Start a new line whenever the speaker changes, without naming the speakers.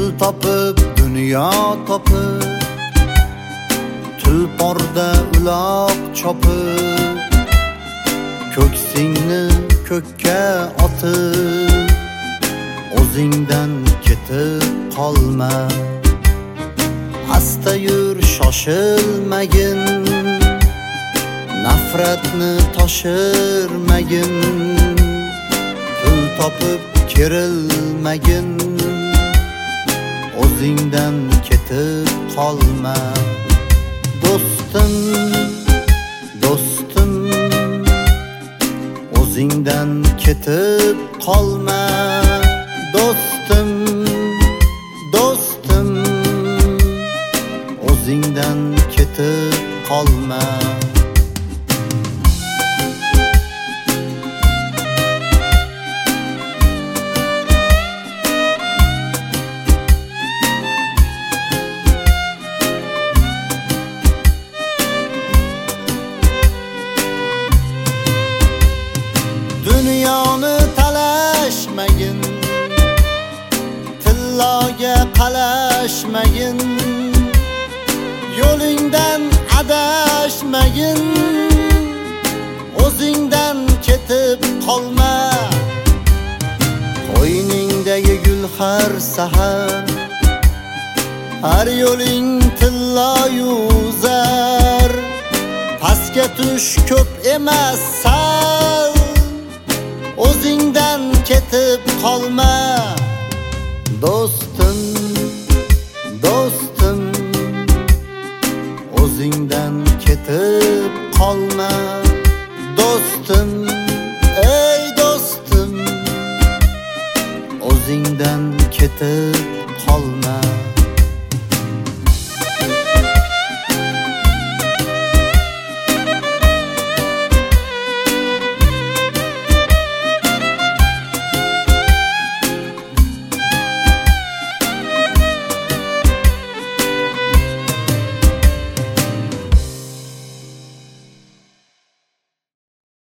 topib dunyo topib, tulporda uloq chopib, ko'ksingni ko'kka otib, o'zingdan ketib qolma. Asta yur, shoshilmagin, nafratni toshirmagin, pul topib kerilmagin, o'zingdan ketib qolma. Do'stim, do'stim, o'zingdan ketib qolma. Do'stim, do'stim, o'zingdan ketib qolma. Dunyoni talashmagin, tilloga qalashmagin, yo'lingdan adashmagin, o'zingdan ketib qolma. Qo'yningdagi gul har sahar, har yo'ling tilloyu zar, pastga tush ko'p emas sal, o'zingdan ketib qolma. Do'stim, do'stim, o'zingdan ketib qolma.